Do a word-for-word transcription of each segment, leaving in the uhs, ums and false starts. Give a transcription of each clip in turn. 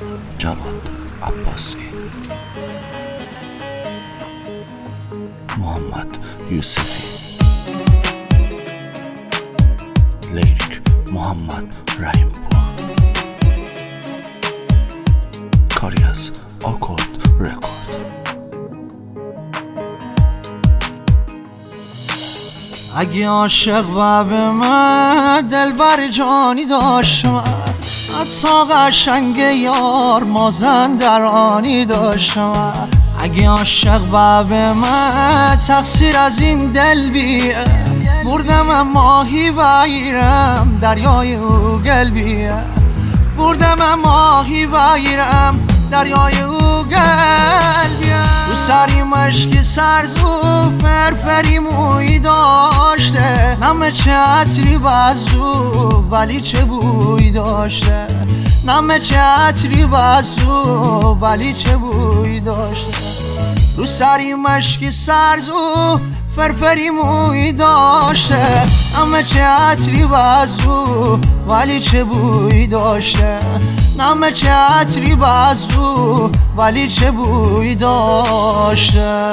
جواد عباسی، محمد یوسفی، لیریک محمد رحیم پور، کاری از آکورد رکورد. اگه عاشق و به من دلبر جانی داشت، من حتی قشنگ یار مازندرانی داشت. من اگه عاشق و به من تقصیر از این دل بیه، بردم ماهی بگیرم دریای او گل بیه، بردم ماهی بگیرم دریای او گل بیه. رو سری مشکی سرزو فرفری موی داشته، نم چه عطری بزو ولی چه بوی داشته، نم چه عطری بزو ولی چه بوی داشته. رو سری مشکی سرزو فرفری موی داشته، نم چه عطری بزو ولی چه بوی داشته، نم چه عطری بزو ولی چه بوی داشته.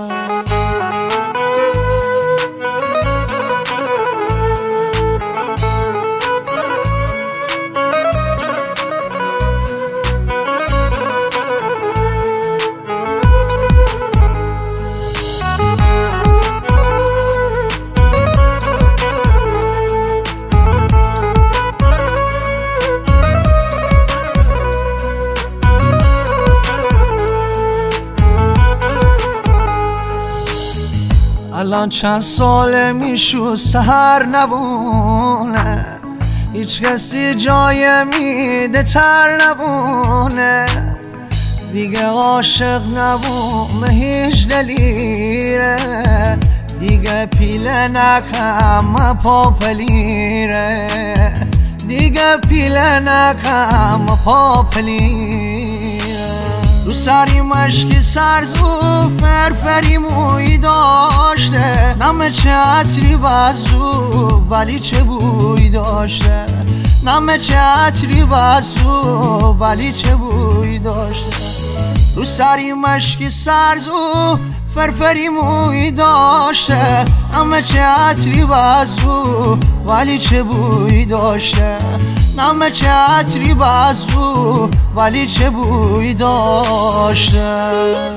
الان چند ساله میشو سهر نبونه، هیچ کسی جای میده تر نبونه، دیگه عاشق نبومه هیچ دلیره، دیگه پیله نکم پاپلیره، دیگه پیله نکم پاپلیره. رو سری مشکی سرزو فرفری موی داشته، نم چه عطری بزو ولی چه بوی داشته، نم چه عطری بزو ولی چه بوی داشته. رو سری مشکی سرزو فرفری موی داشته، نم چه عطری بزو ولی چه بوی داشته، نم چه عطری بزو ولی چه بوی داشته.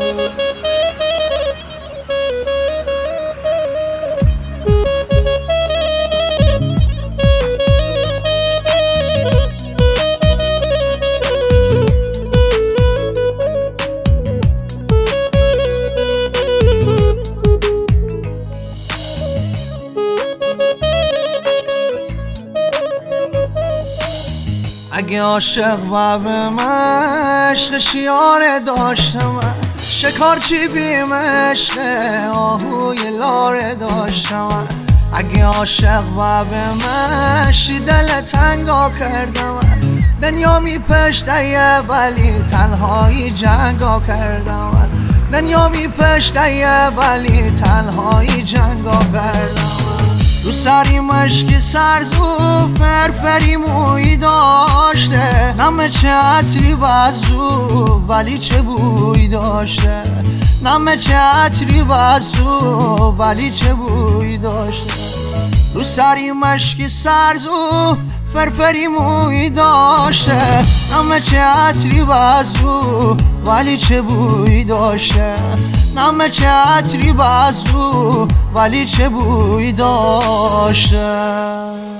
اگه عاشق و به من عشق شیاره داشتم، شکارچی بیم عشق آهوی لاره داشتم. اگه عاشق و به من شی دل تنگا کردم، دنیا می پشته ولی تنهایی جنگا کردم، دنیا می پشته ولی تنهایی جنگا کردم. رو سری مشکی سرزو فرفری موی داشته، نم چه عطری بزو ولی چه بوی داشته، نم چه عطری بزو ولی چه بوی داشته. رو سری مشکی سرزو فرفری موی داشته، نم چه عطری بزو ولی چه بوی داشته، نم چه عطری بزو ولی چه بوی داشته.